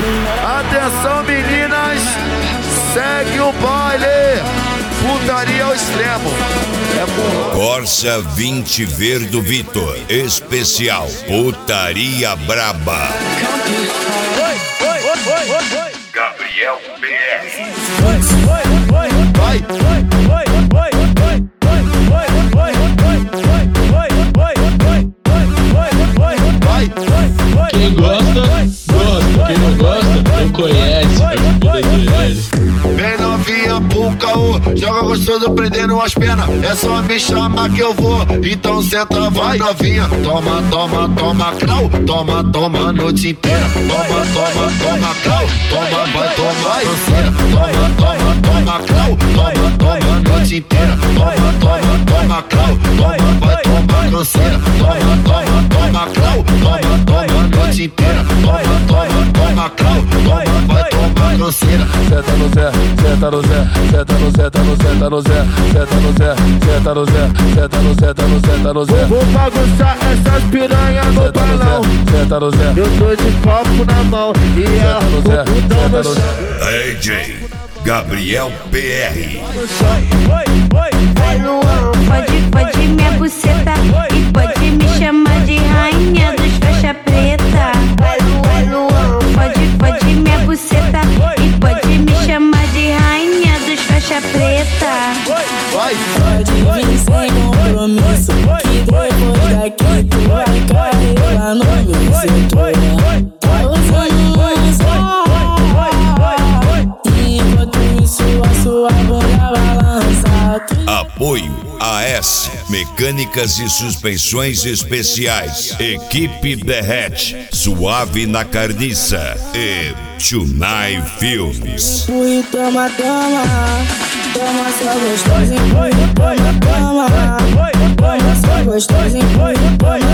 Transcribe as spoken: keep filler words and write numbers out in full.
Atenção, meninas, segue o baile. Putaria ao extremo. É bom. Corsa vinte Verdo Vitor. Especial Putaria Braba. Gabriel P R. Vai. Quem gosta, gosta. Quem não gosta, não conhece a vida dele. Vem novinha pro caô, joga gostoso prendendo as penas. É só me chamar que eu vou, então senta, vai novinha. Toma, toma, toma crau, toma, toma noite inteira. Toma, toma, toma crau, toma, vai, toma, canseira. Toma, toma, toma crau, toma, toma noite inteira. Toma, toma, toma crau, toma, vai, toma, canseira. Toma, toma, toma crau, toma, toma noite inteira. Toma, toma, toma crau, toma, vai, toma, canseira. Senta no Zé, senta no Zé, senta no Zé, senta no Zé, senta no Zé, senta no Zé, senta no Zé, senta no Zé, senta no Zé, senta no Zé. Vou bagunçar essas piranhas no balão. Senta no Zé, eu tô de copo na mão e ela com o putão no chão. D J Gabriel P R. Vai Luan, pode, pode minha buceta e pode me chamar de rainha dos faixa preta. Vai Luan, pode, pode minha buceta e pode me chamar de rainha dos faixa preta. Vai, pode vir sem compromisso, que depois daqui tu vai cair lá no meu cinturão. Tá usando um som, enquanto isso a sua bunda balança. Apoio A S Mecânicas e Suspensões Especiais. Equipe Derrete, Suave na Carniça e Tunai Filmes. Empurre, toma, toma, toma só gostoso, empurre, toma, toma, toma só gostoso, empurre, toma.